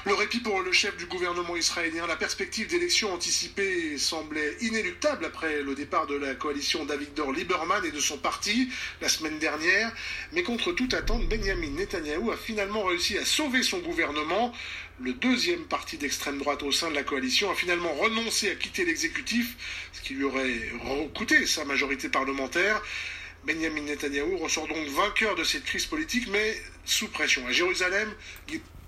Le répit pour le chef du gouvernement israélien, la perspective d'élections anticipées semblait inéluctable après le départ de la coalition d'Avigdor Lieberman et de son parti la semaine dernière. Mais contre toute attente, Benjamin Netanyahou a finalement réussi à sauver son gouvernement. Le deuxième parti d'extrême droite au sein de la coalition a finalement renoncé à quitter l'exécutif, ce qui lui aurait coûté sa majorité parlementaire. Benjamin Netanyahou ressort donc vainqueur de cette crise politique, mais sous pression. À Jérusalem,